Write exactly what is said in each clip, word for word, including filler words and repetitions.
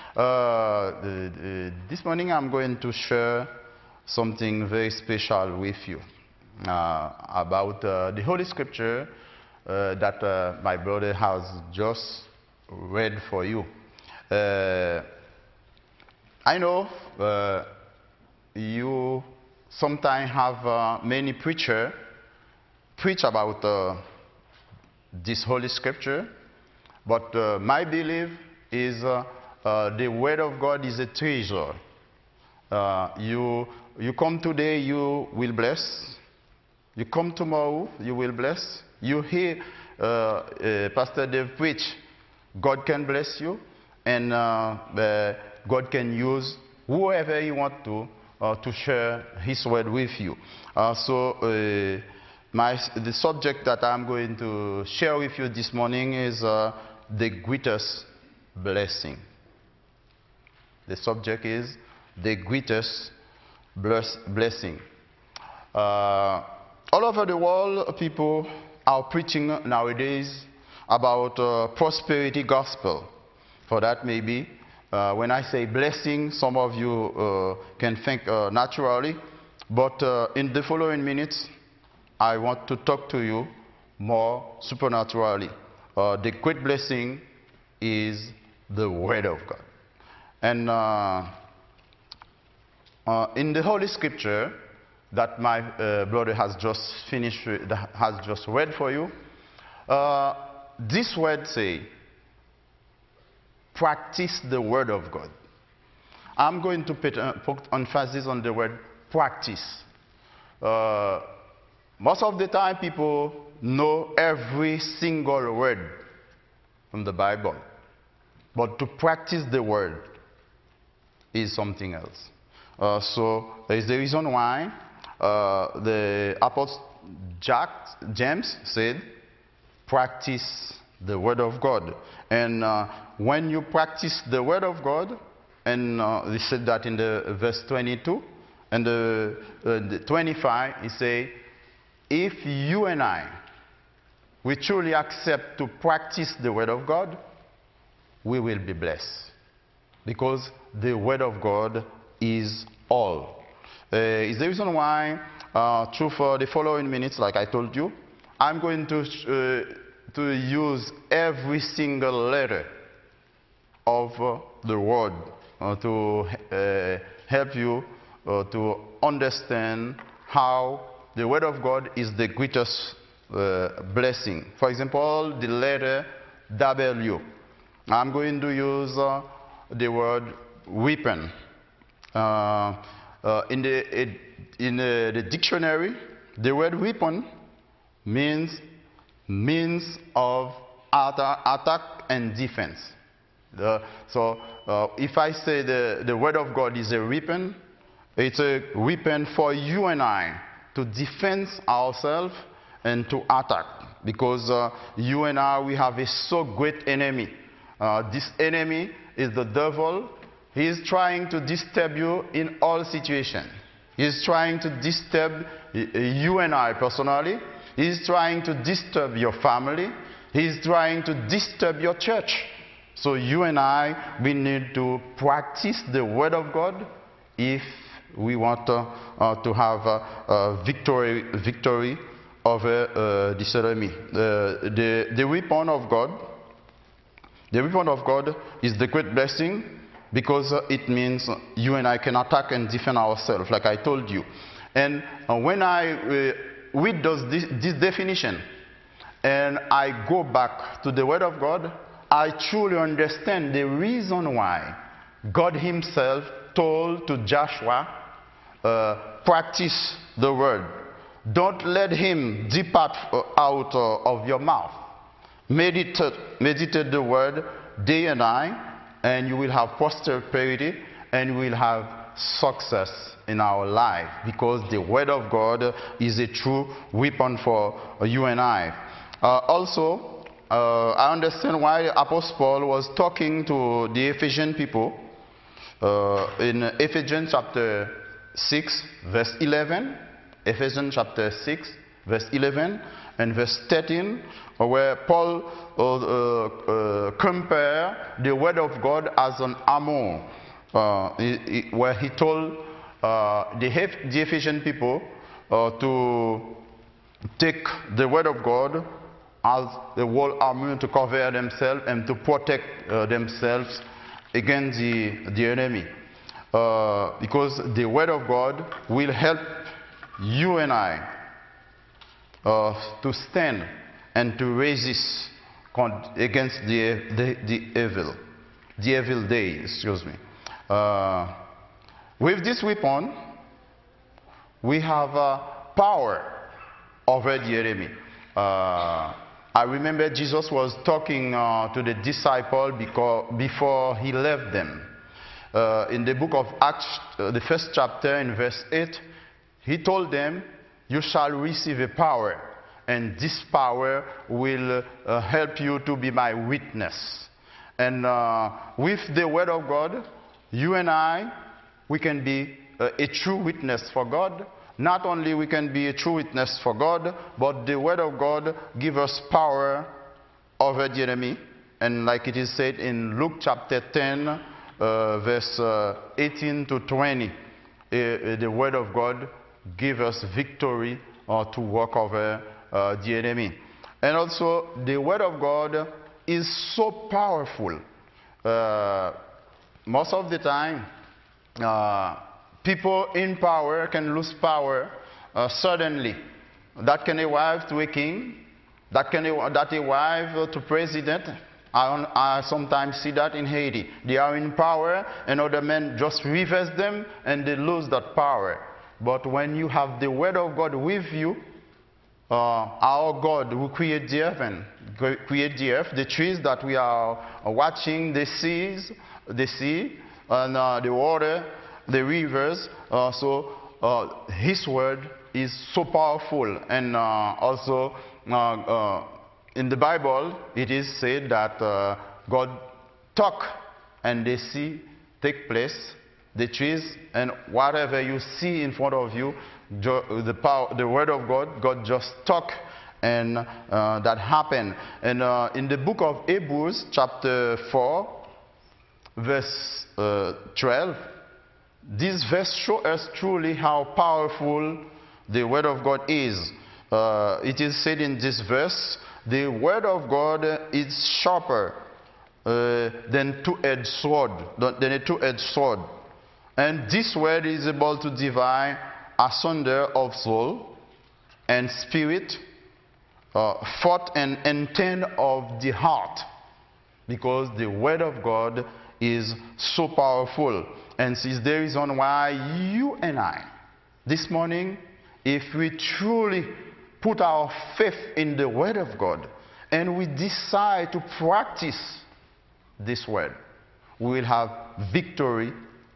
Uh, the, the, this morning I'm going to share something very special with you uh, about uh, the Holy Scripture uh, that uh, my brother has just read for you. Uh, I know uh, you sometimes have uh, many preachers preach about uh, this Holy Scripture, but uh, my belief is uh, uh, the Word of God is a treasure. Uh, you, you come today, you will bless. You come tomorrow, you will bless. You hear uh, uh, Pastor Dave preach, God can bless you, and uh, uh, God can use whoever He wants to uh, to share His word with you. Uh, so, uh, my, the subject that I'm going to share with you this morning is uh, the greatest blessing. The subject is the greatest bless, blessing. Uh, all over the world, people are preaching nowadays about uh, prosperity gospel. For that, maybe uh, when I say blessing, some of you uh, can think uh, naturally, but uh, in the following minutes, I want to talk to you more supernaturally. Uh, the great blessing is the Word of God. And uh, uh, in the Holy Scripture that my uh, brother has just finished, has just read for you, uh, this word say, practice the Word of God. I'm going to put, uh, put emphasis on the word practice. Uh, most of the time people know every single word from the Bible, but to practice the word is something else. Uh, so there is the reason why uh, the Apostle Jack, James said, practice the Word of God. And uh, when you practice the Word of God, and uh, he said that in the verse twenty-two, and the, uh, the twenty-five, he say, if you and I, we truly accept to practice the Word of God, we will be blessed. Because the Word of God is all. Uh, is the reason why, uh, through for the following minutes, like I told you, I'm going to, uh, to use every single letter of uh, the Word uh, to uh, help you uh, to understand how the Word of God is the greatest uh, blessing. For example, the letter W. I'm going to use uh, the word weapon. Uh, uh, in the, in the, the dictionary, the word weapon means means of attack, attack and defense. Uh, so uh, if I say the, the Word of God is a weapon, it's a weapon for you and I to defend ourselves and to attack. Because uh, you and I, we have a so great enemy. Uh, this enemy is the devil. He is trying to disturb you in all situations. He is trying to disturb you and I personally. He is trying to disturb your family. He is trying to disturb your church. So you and I, we need to practice the Word of God if we want uh, uh, to have uh, uh, victory, victory over uh, this enemy. Uh, the, the weapon of God, the weapon of God is the great blessing because uh, it means you and I can attack and defend ourselves, like I told you. And uh, when I uh, read those, this, this definition and I go back to the Word of God, I truly understand the reason why God Himself told to Joshua, uh, practice the Word. Don't let him depart out uh, of your mouth. Meditate, meditate the Word day and night, and you will have prosperity and you will have success in our life, because the Word of God is a true weapon for you and I. Uh, also, Uh, I understand why Apostle Paul was talking to the Ephesian people uh, in Ephesians chapter six, verse eleven. Ephesians chapter six, verse eleven, and verse thirteen, where Paul uh, uh, uh, compared the word of God as an armor, uh, he, he, where he told uh, the, the Ephesian people uh, to take the word of God as the whole armor to cover themselves and to protect uh, themselves against the, the enemy. Uh, because the word of God will help you and I uh, to stand and to resist against the, the, the evil, the evil day, excuse me. Uh, with this weapon, we have uh, power over the enemy. Uh, I remember Jesus was talking uh, to the disciples because, before he left them. Uh, in the book of Acts, uh, the first chapter, in verse eight, he told them, "You shall receive a power, and this power will uh, help you to be my witness." And uh, with the word of God, you and I, we can be uh, a true witness for God. Not only we can be a true witness for God, but the word of God gives us power over the enemy. And like it is said in Luke chapter ten, uh, verse uh, eighteen to twenty, uh, uh, the word of God gives us victory uh, to walk over uh, the enemy. And also, the word of God is so powerful. Uh, most of the time, uh, people in power can lose power uh, suddenly. That can arrive to a king, that can that arrive to president. I, I sometimes see that in Haiti. They are in power, and other men just reverse them, and they lose that power. But when you have the word of God with you, uh, our God who created the heaven, create the earth, the trees that we are watching, the seas, the sea, and uh, the water, the rivers, uh, so uh, his word is so powerful. And uh, also uh, uh, in the Bible it is said that uh, God talk and the sea take place, the trees, and whatever you see in front of you, the power, the word of God, God just talk, and uh, that happened. And uh, in the book of Hebrews chapter four, verse uh, twelve, this verse shows us truly how powerful the word of God is. Uh, it is said in this verse, the word of God is sharper uh, than two-edged sword, than a two-edged sword. And this word is able to divide asunder of soul and spirit, uh, thought and intent of the heart, because the word of God is so powerful. And this is the reason why you and I, this morning, if we truly put our faith in the word of God and we decide to practice this word, we will have victory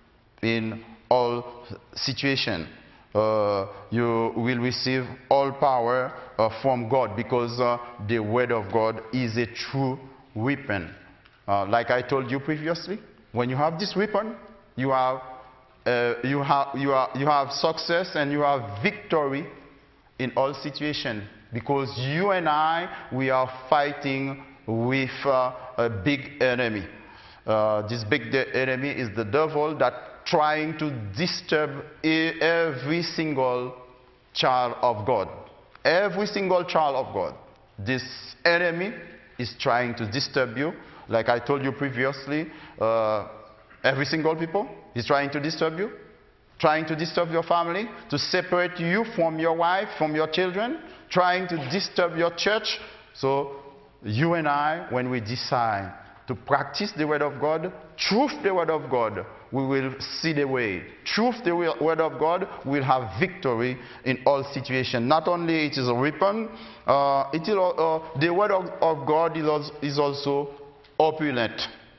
in all situations. Uh, you will receive all power uh, from God, because uh, the word of God is a true weapon. Uh, like I told you previously, when you have this weapon, you have, uh, you have, you are, you have success and you have victory in all situations, because you and I, we are fighting with uh, a big enemy. Uh, this big enemy is the devil that trying to disturb every single child of God. Every single child of God. This enemy is trying to disturb you. Like I told you previously, uh, every single people is trying to disturb you, trying to disturb your family, to separate you from your wife, from your children, trying to disturb your church. So you and I, when we decide to practice the word of God, truth the word of God, we will see the way. Truth the word of God, we will have victory in all situations. Not only it is a weapon, uh, it is, uh, the word of, of God is also, is also opulent.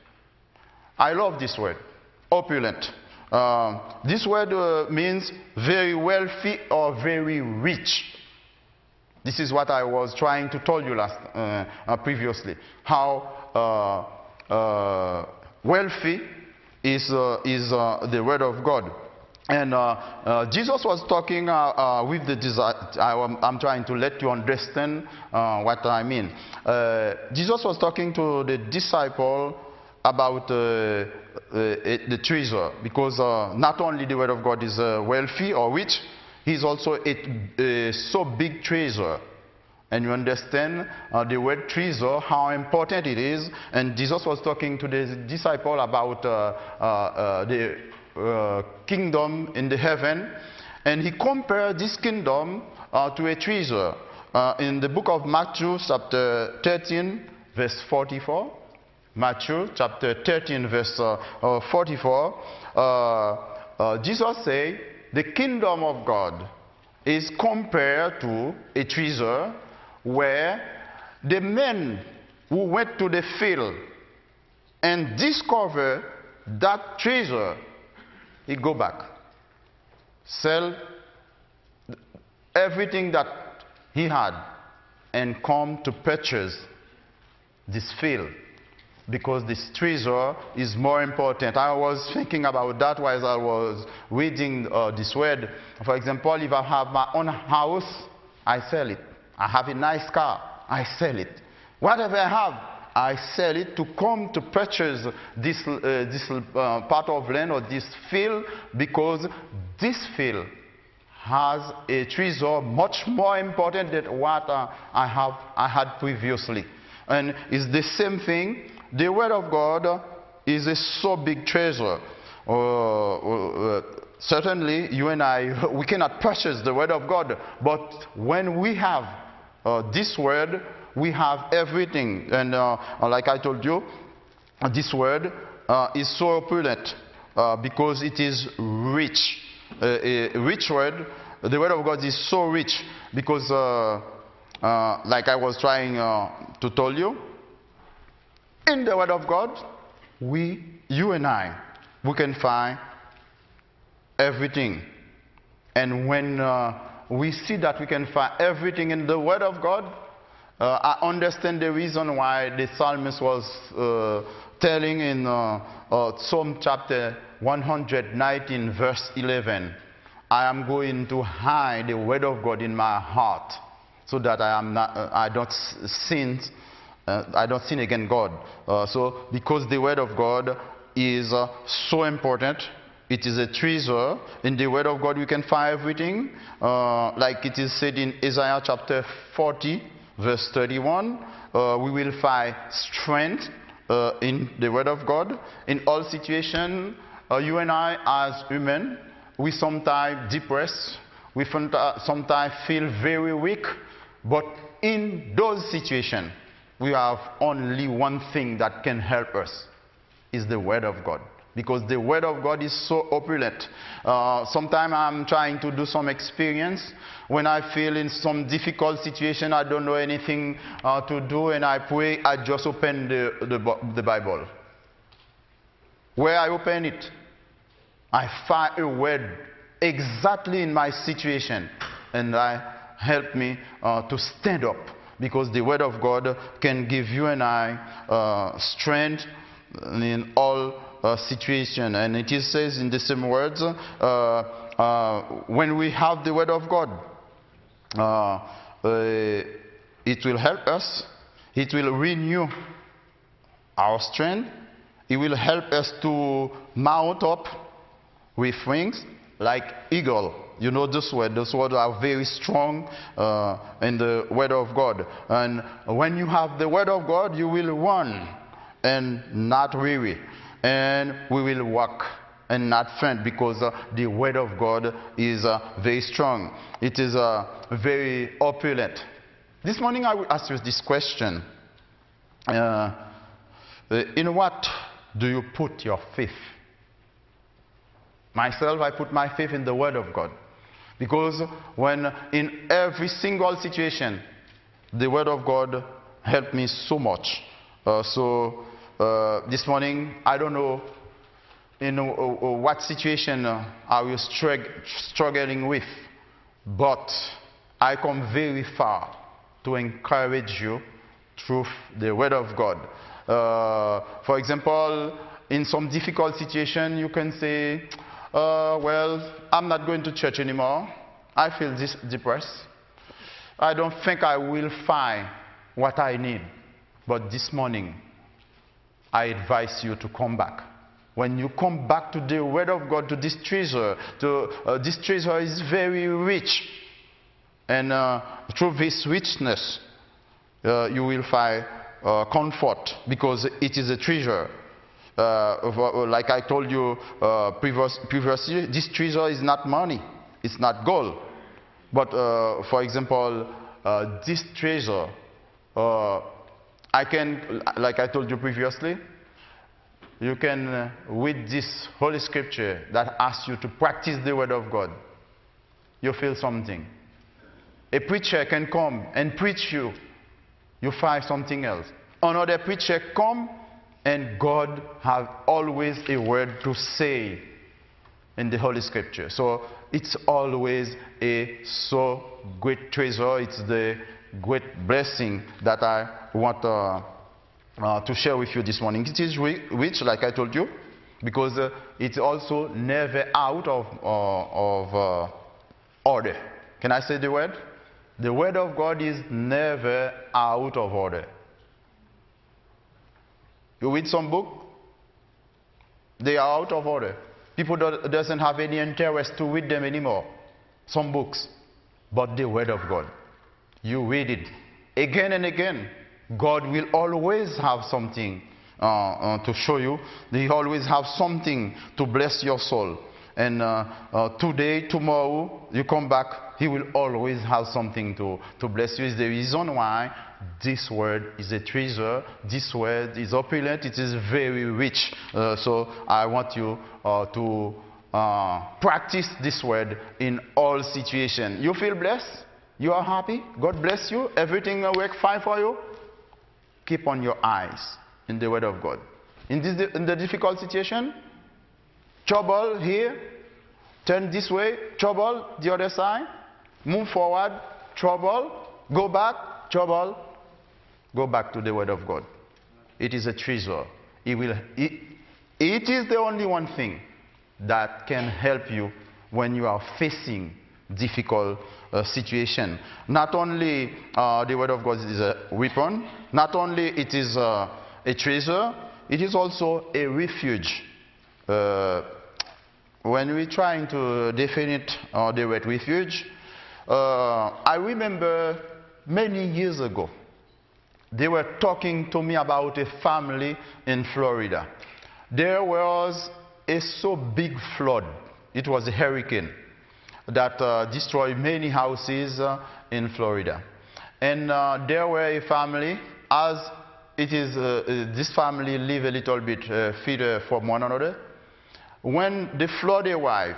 I love this word, opulent. Uh, this word uh, means very wealthy or very rich. This is what I was trying to tell you last uh, uh, previously. How uh, uh, wealthy is uh, is uh, the word of God. And uh, uh, Jesus was talking uh, uh, with the disciples. I'm trying to let you understand uh, what I mean. Uh, Jesus was talking to the disciple about uh, uh, the treasure, because uh, not only the word of God is uh, wealthy or rich, he's also a, a so big treasure. And you understand uh, the word treasure, how important it is. And Jesus was talking to the disciple about uh, uh, uh, the uh, kingdom in the heaven. And he compared this kingdom uh, to a treasure. Uh, in the book of Matthew, chapter thirteen, verse forty-four. Matthew, chapter thirteen, verse uh, uh, forty-four. Uh, uh, Jesus said, the kingdom of God is compared to a treasure where the men who went to the field and discover that treasure, he go back, sell everything that he had, and come to purchase this field, because this treasure is more important. I was thinking about that while I was reading uh, this word. For example, if I have my own house, I sell it. I have a nice car, I sell it. Whatever I have, I sell it to come to purchase this, uh, this uh, part of land or this field, because this field has a treasure much more important than what uh, I, have, I had previously. And it's the same thing. The word of God is a so big treasure. Uh, uh, certainly, you and I, we cannot purchase the word of God, but when we have Uh, this word, we have everything. And uh, like I told you, this word uh, is so opulent uh, because it is rich. Uh, a rich word. The word of God is so rich because, uh, uh, like I was trying uh, to tell you, in the word of God, we, you and I, we can find everything. And when uh, we see that we can find everything in the Word of God, uh, I understand the reason why the psalmist was uh, telling in uh, uh, Psalm chapter one hundred nineteen, verse eleven, I am going to hide the Word of God in my heart, so that I am not, uh, I don't sin, uh, I don't sin against God. Uh, so, because the Word of God is uh, so important. It is a treasure. In the Word of God we can find everything. Uh, like it is said in Isaiah chapter forty, verse thirty-one. Uh, we will find strength uh, in the Word of God. In all situations, uh, you and I as human, we sometimes depressed. We sometimes feel very weak. But in those situations, we have only one thing that can help us. Is the Word of God. Because the Word of God is so opulent. Uh, Sometimes I'm trying to do some experience. When I feel in some difficult situation, I don't know anything uh, to do, and I pray, I just open the, the, the Bible. Where I open it, I find a word exactly in my situation, and I help me uh, to stand up. Because the Word of God can give you and I uh, strength in all Uh, situation. And it is says in the same words, uh, uh, when we have the Word of God, uh, uh, it will help us, it will renew our strength, it will help us to mount up with wings like eagle. You know this word, those words are very strong uh, in the Word of God. And when you have the Word of God, you will run and not weary. And we will walk and not faint, because uh, the Word of God is uh, very strong. It is uh, very opulent. This morning I will ask you this question. Uh, in what do you put your faith? Myself, I put my faith in the Word of God. Because when in every single situation, the Word of God helped me so much. Uh, so Uh, this morning, I don't know in uh, uh, what situation uh, are you strugg struggling with, but I come very far to encourage you through the Word of God. Uh, for example, in some difficult situation, you can say, uh, well, I'm not going to church anymore. I feel this depressed. I don't think I will find what I need. But this morning, I advise you to come back. When you come back to the Word of God, to this treasure, to, uh, this treasure is very rich. And uh, through this richness, uh, you will find uh, comfort, because it is a treasure. Uh, like I told you uh, previous, previously, this treasure is not money, it's not gold. But uh, for example, uh, this treasure, uh, I can, like I told you previously, you can uh, read this Holy Scripture that asks you to practice the Word of God. You feel something. A preacher can come and preach you. You find something else. Another preacher come, and God has always a word to say in the Holy Scripture. So it's always a so great treasure. It's the great blessing that I want uh, uh, to share with you this morning. It is rich, like I told you, because uh, it's also never out of, uh, of uh, order. Can I say the word? The Word of God is never out of order. You read some book, they are out of order. People do, doesn't have any interest to read them anymore. Some books. But the Word of God, you read it again and again. God will always have something uh, uh, to show you. He always have something to bless your soul. And uh, uh, today, tomorrow, you come back, He will always have something to, to bless you. It's the reason why this word is a treasure. This word is opulent. It is very rich. Uh, so I want you uh, to uh, practice this word in all situations. You feel blessed? You are happy? God bless you? Everything will work fine for you? Keep on your eyes in the Word of God. In, this, in the difficult situation, trouble here, turn this way, trouble the other side, move forward, trouble, go back, trouble, go back to the Word of God. It is a treasure. It, will, it, it is the only one thing that can help you when you are facing difficult uh, situation. Not only uh, the Word of God is a weapon, not only it is uh, a treasure, it is also a refuge. Uh, when we're trying to define it, uh, the word refuge, uh, I remember many years ago, they were talking to me about a family in Florida. There was a so big flood. It was a hurricane that uh, destroyed many houses uh, in Florida. And uh, there were a family, as it is, uh, uh, this family live a little bit uh, further from one another. When the flood arrived,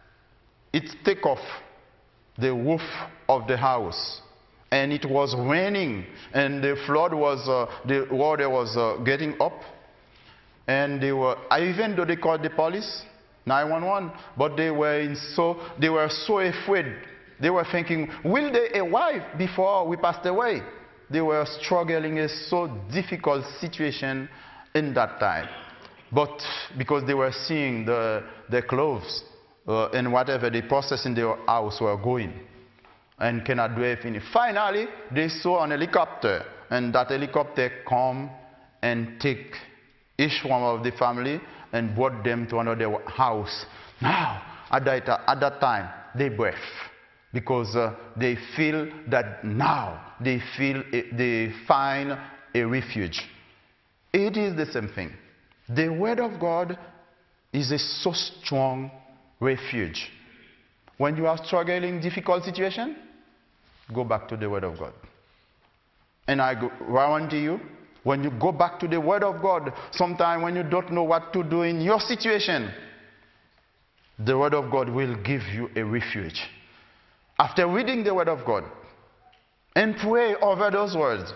it took off the roof of the house. And it was raining, and the flood was, uh, the water was uh, getting up. And they were, even though they called the police, nine one one, but they were in so they were so afraid. They were thinking, will they arrive before we passed away? They were struggling in a so difficult situation in that time. But because they were seeing the their clothes uh, and whatever they process in their house were going and cannot do anything. Finally, they saw an helicopter, and that helicopter come and take each one of the family and brought them to another house. Now, at that, at that time, they breathe, because uh, they feel that now they feel a, they find a refuge. It is the same thing. The Word of God is a so strong refuge. When you are struggling in difficult situation, go back to the Word of God. And I guarantee you, when you go back to the Word of God, sometime when you don't know what to do in your situation, the Word of God will give you a refuge. After reading the Word of God and pray over those words,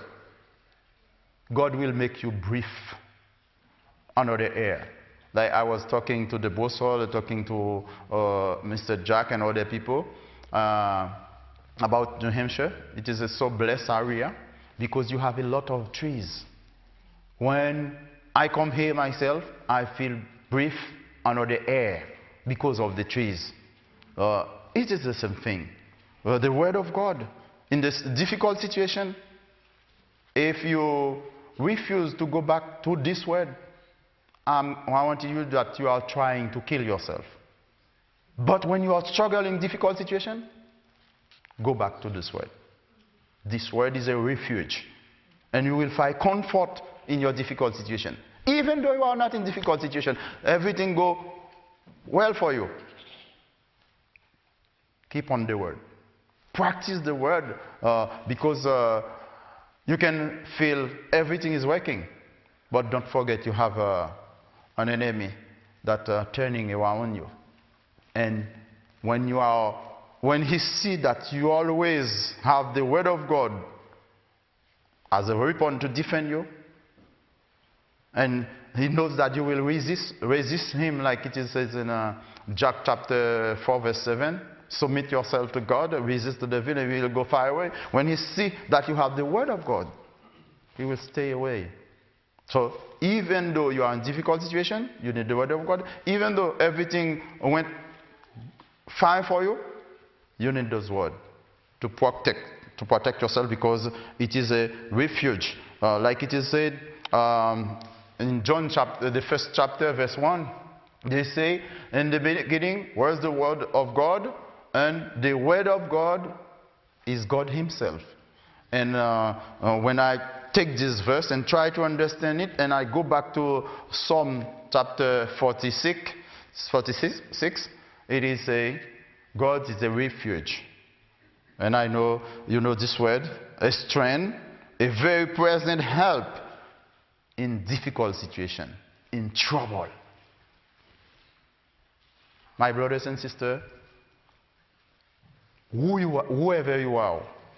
God will make you breathe another air. Like I was talking to the Boswell, talking to uh, Mister Jack and other people uh, about New Hampshire. It is a so blessed area because you have a lot of trees. When I come here myself, I feel breathe another air. because of the trees. Uh, it is the same thing. Uh, the word of God, in this difficult situation, if you refuse to go back to this word, um, I want you that you are trying to kill yourself. But when you are struggling in difficult situation, go back to this word. This word is a refuge. And you will find comfort in your difficult situation. Even though you are not in difficult situation, everything go well for you. Keep on the word. Practice the word uh, because uh, you can feel everything is working. But don't forget you have uh, an enemy that uh, turning around you. And when you are, when he see that you always have the word of God as a weapon to defend you, and he knows that you will resist, resist him, like it is says in uh, Jack chapter four, verse seven. Submit yourself to God, resist the devil, and he will go far away. When he see that you have the word of God, he will stay away. So even though you are in a difficult situation, you need the word of God. Even though everything went fine for you, you need those words to protect, to protect yourself, because it is a refuge. Uh, like it is said um, in John chapter, the first chapter, verse one, they say, in the beginning was the word of God, and the word of God is God himself. And uh, uh, when I take this verse and try to understand it, and I go back to Psalm chapter forty-six, forty-six, it is a, God is a refuge. And I know, you know this word, a strength, a very present help in difficult situation, in trouble. My brothers and sisters, who you are, whoever you are,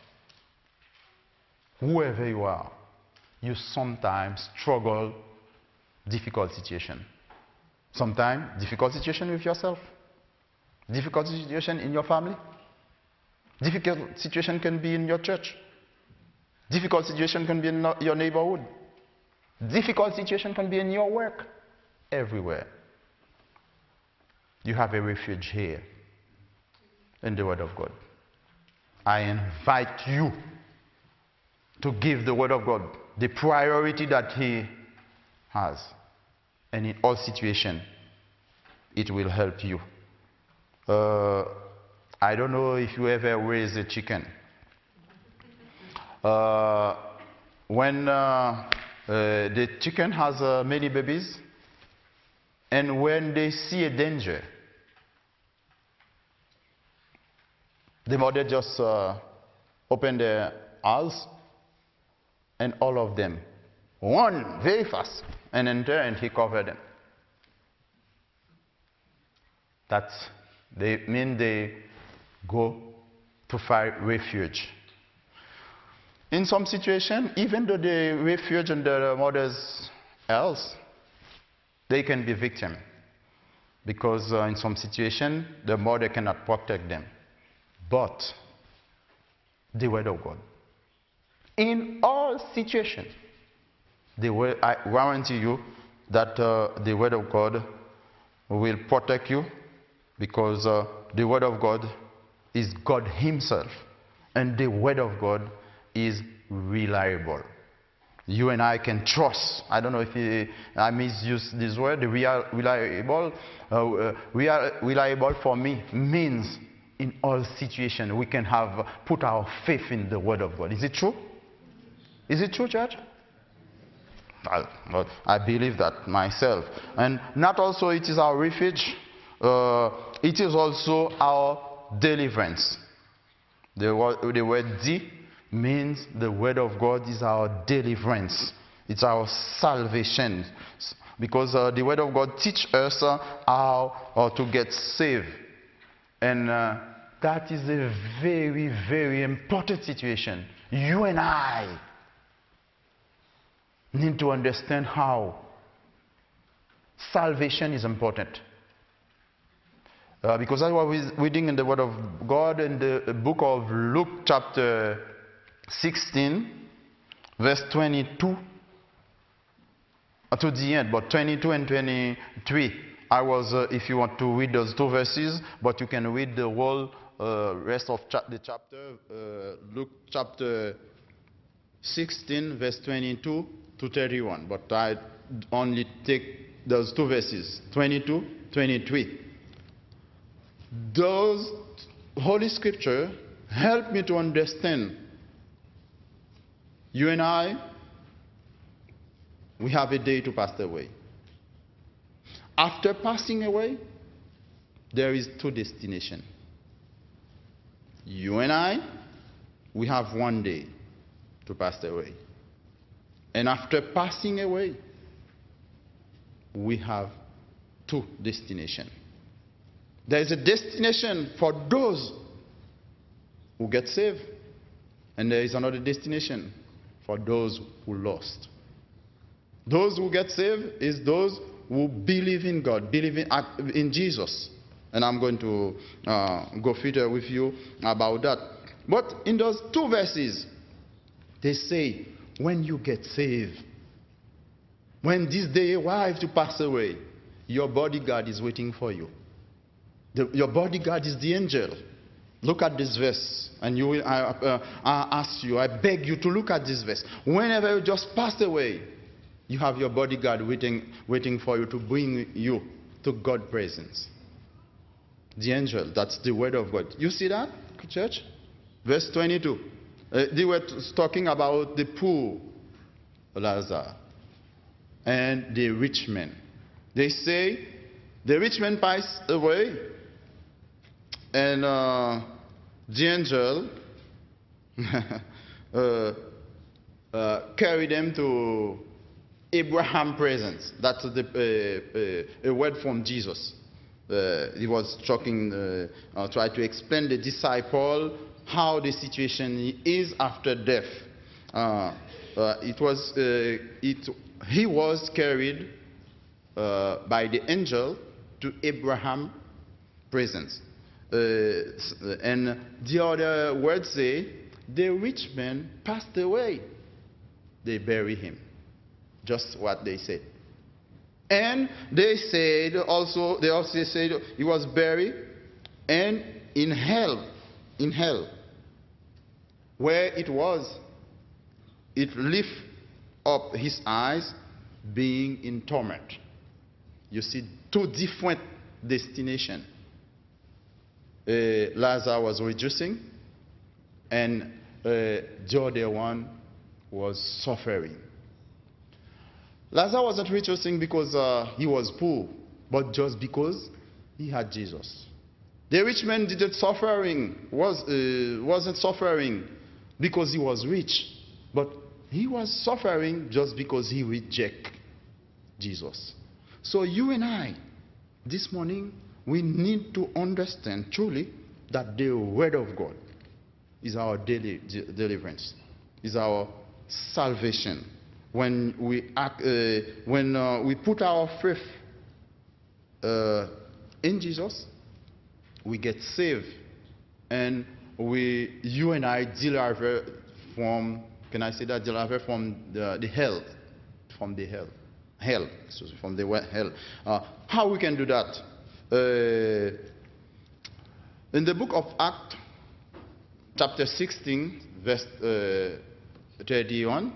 whoever you are, you sometimes struggle difficult situation. Sometimes difficult situation with yourself, difficult situation in your family, difficult situation can be in your church, difficult situation can be in your neighborhood, difficult situation can be in your work, everywhere. You have a refuge here in the word of God. I invite you to give the word of God the priority that he has. And in all situations, it will help you. Uh, I don't know if you ever raise a chicken. Uh, when uh, uh, the chicken has uh, many babies, and when they see a danger, the mother just uh, open their eyes, and all of them run very fast and enter, and he cover them. That's they mean they go to find refuge. In some situation, even though they refuge in the mother's house, they can be victim, because uh, in some situation the mother cannot protect them. But the word of God, in all situations, the word, I guarantee you that uh, the word of God will protect you, because uh, the word of God is God himself, and the word of God is reliable. You and I can trust. I don't know if he, I misuse this word. The real, reliable, uh, uh, real, reliable for me means in all situations we can have put our faith in the word of God. Is it true? Is it true, church? I, I believe that myself. And not also it is our refuge, uh, it is also our deliverance. The word, the word D means the word of God is our deliverance. It's our salvation. Because uh, the word of God teaches us uh, how uh, to get saved. And uh, that is a very, very important situation. You and I need to understand how salvation is important. Uh, because I was reading in the Word of God in the book of Luke chapter sixteen, verse twenty-two, uh, to the end, but twenty-two and twenty-three. I was, uh, if you want to read those two verses, but you can read the whole uh, rest of cha the chapter, uh, Luke chapter sixteen, verse twenty-two to thirty-one. But I only take those two verses, twenty-two, twenty-three. Those Holy Scripture help me to understand. You and I, we have a day to pass away. After passing away, there is two destinations. You and I, we have one day to pass away. And after passing away, we have two destinations. There is a destination for those who get saved, and there is another destination for those who lost. Those who get saved is those who believe in God, believe in, in Jesus. And I'm going to uh, go further with you about that. But in those two verses, they say, when you get saved, when this day arrives to pass away, your bodyguard is waiting for you. The, your bodyguard is the angel. Look at this verse, and you will, I, uh, I ask you, I beg you to look at this verse. Whenever you just passed away, you have your bodyguard waiting, waiting for you to bring you to God's presence. The angel, that's the word of God. You see that, church? Verse twenty-two. Uh, they were talking about the poor Lazarus and the rich man. They say the rich man passed away, and uh, the angel uh, uh, carried them to Abraham's presence. That's the, uh, uh, a word from Jesus. Uh, he was talking, uh, uh, trying to explain the disciple how the situation is after death. Uh, uh, it was, uh, it, he was carried uh, by the angel to Abraham's presence. Uh, and the other words say, the rich man passed away. They buried him. Just what they said. And they said also, they also said he was buried, and in hell, in hell, where it was, it lift up his eyes, being in torment. You see, two different destinations. Uh, Lazarus was rejoicing, and uh, the other one was suffering. Lazarus wasn't rejoicing because uh, he was poor, but just because he had Jesus. The rich man didn't suffering, was, uh, wasn't suffering because he was rich, but he was suffering just because he rejected Jesus. So you and I, this morning, we need to understand truly that the word of God is our daily de deliverance, is our salvation. When we act, uh, when uh, we put our faith uh, in Jesus, we get saved, and we, you and I, deliver from, can I say that, deliver from the, the hell, from the hell, hell, excuse me, from the hell. Uh, how we can do that? Uh, in the book of Acts, chapter sixteen, verse uh, thirty-one,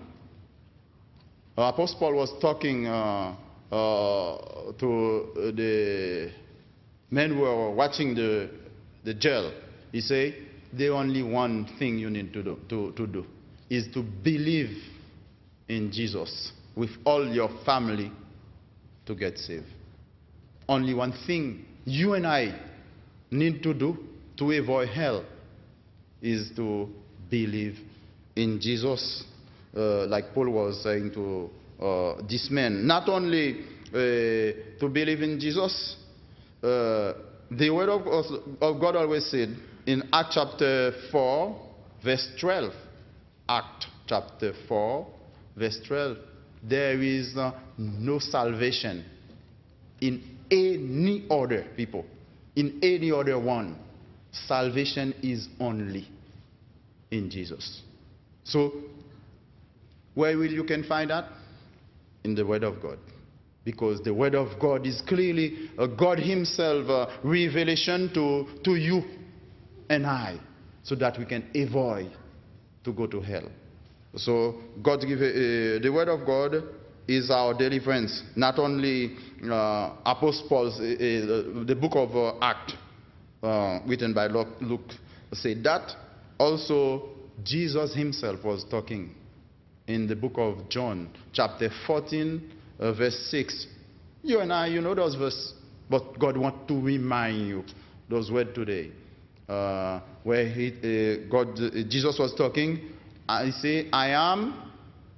uh, Apostle Paul was talking uh, uh, to the men who were watching the, the jail. He said, the only one thing you need to do, to, to do is to believe in Jesus with all your family to get saved. Only one thing you and I need to do to avoid hell is to believe in Jesus, uh, like Paul was saying to uh, this man. Not only uh, to believe in Jesus, uh, the word of, of God always said in Acts chapter four, verse twelve, Acts chapter four, verse twelve, there is uh, no salvation in any other people, in any other one. Salvation is only in Jesus. So, where will you can find that? In the Word of God. Because the word of God is clearly uh, God himself uh, revelation to, to you and I, so that we can avoid to go to hell. So God give, uh, the word of God is our deliverance. Not only uh, Apostle Paul's, uh, uh, the book of uh, Acts, uh, written by Luke, Luke said that. Also, Jesus himself was talking in the book of John, chapter fourteen, uh, verse six. You and I, you know those verses, but God wants to remind you those words today. Uh, where he, uh, God, uh, Jesus was talking, I say, I am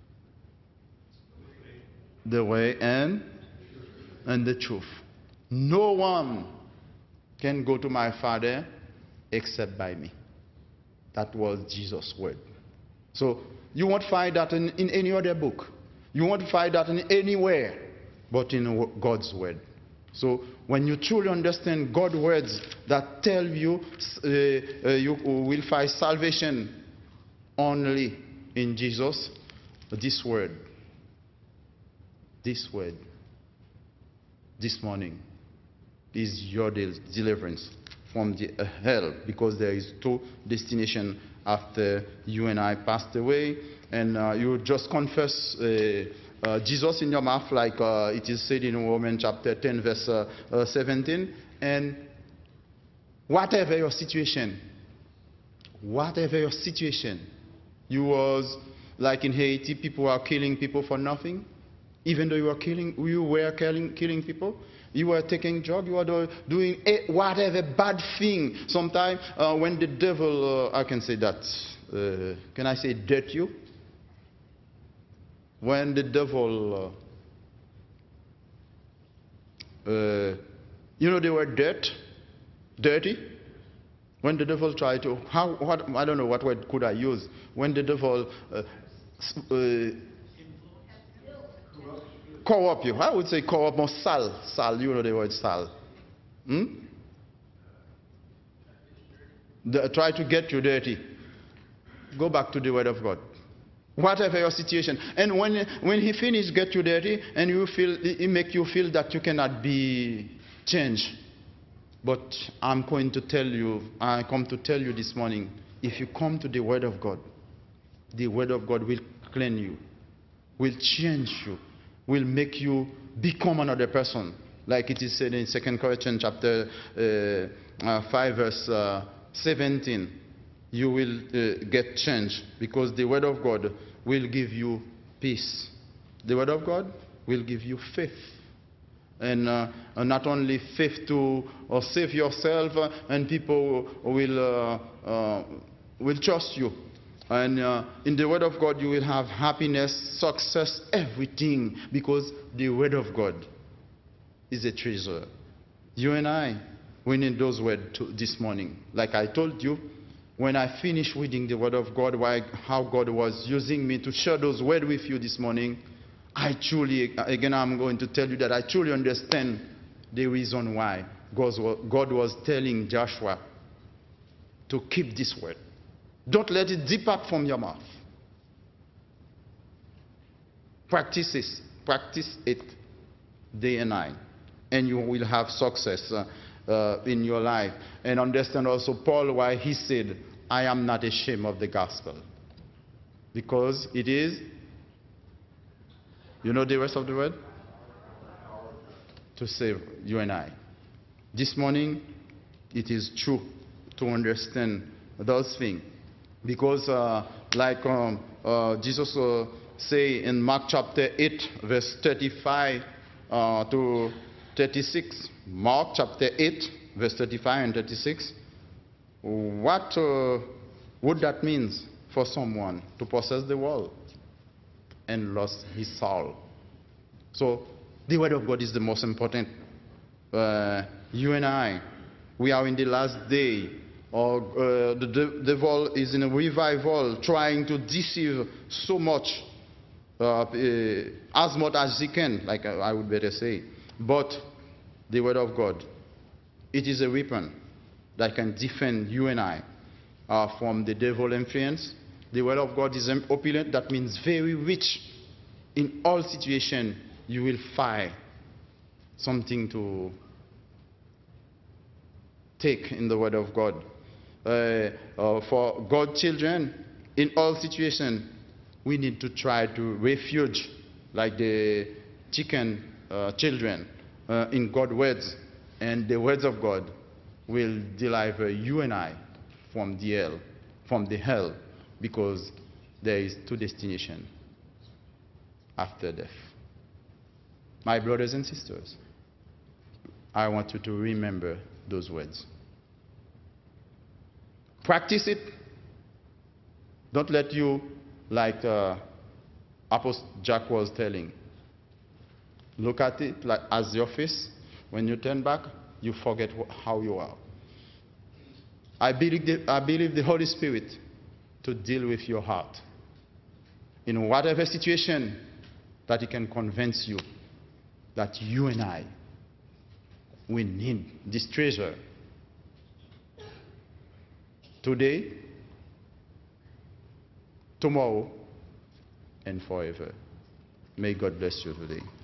the way and, and the truth. No one can go to my Father except by me. That was Jesus' word. So you won't find that in, in any other book. You won't find that in anywhere but in God's word. So when you truly understand God's words that tell you uh, uh, you will find salvation only in Jesus, this word, this word, this morning is your deliverance from the uh, hell, because there is two destination after you and I passed away, and uh, you just confess uh, uh, Jesus in your mouth, like uh, it is said in Romans chapter ten, verse uh, uh, seventeen, and whatever your situation, whatever your situation, you was like in Haiti, people are killing people for nothing, even though you were killing, you were killing, killing people. You were taking drugs, you were do, doing a, whatever bad thing. Sometimes uh, when the devil, uh, I can say that, uh, can I say dirt you? When the devil, uh, uh, you know the word dirt, dirty? When the devil tried to, how, what, I don't know what word could I use. When the devil uh, uh, corrupt you. I would say corrupt more sal. Sal, you know the word sal. Hmm? The, try to get you dirty. Go back to the word of God. Whatever your situation. And when, when he finished get you dirty, and you feel, it make you feel that you cannot be changed. But I'm going to tell you, I come to tell you this morning, if you come to the word of God, the word of God will cleanse you, will change you, will make you become another person. Like it is said in Second Corinthians chapter uh, uh, five, verse uh, seventeen. You will uh, get changed, because the word of God will give you peace. The word of God will give you faith. And uh, not only faith to uh, save yourself, uh, and people will, uh, uh, will trust you. And uh, in the word of God, you will have happiness, success, everything, because the word of God is a treasure. You and I, we need those words this morning. Like I told you, when I finished reading the word of God, why, how God was using me to share those words with you this morning, I truly, again, I'm going to tell you that I truly understand the reason why God was telling Joshua to keep this word. Don't let it depart from your mouth. Practice it, practice it day and night, and you will have success uh, uh, in your life. And understand also Paul why he said, I am not ashamed of the gospel. Because it is, you know the rest of the word? To save you and I. This morning, it is true to understand those things. Because uh, like um, uh, Jesus uh, say in Mark chapter eight, verse thirty-five uh, to thirty-six. Mark chapter eight, verse thirty-five and thirty-six. What uh, would that mean for someone to possess the world and lost his soul? So the word of God is the most important. Uh, you and I, we are in the last day. Or uh, the de devil is in a revival, trying to deceive so much, uh, uh, as much as he can, like I, I would better say. But the word of God, it is a weapon that can defend you and I uh, from the devil influence. The word of God is opulent, that means very rich. In all situations, you will find something to take in the Word of God. Uh, uh, for God's children, in all situations, we need to try to refuge, like the chicken uh, children, uh, in God's words. And the words of God will deliver you and I from the hell, from the hell, because there is two destinations after death. My brothers and sisters, I want you to remember those words. Practice it. Don't let you, like uh, Apostle Jack was telling, look at it like as your face. When you turn back, you forget how you are. I believe the, I believe the Holy Spirit to deal with your heart in whatever situation, that He can convince you that you and I, we need this treasure today, tomorrow, and forever. May God bless you today.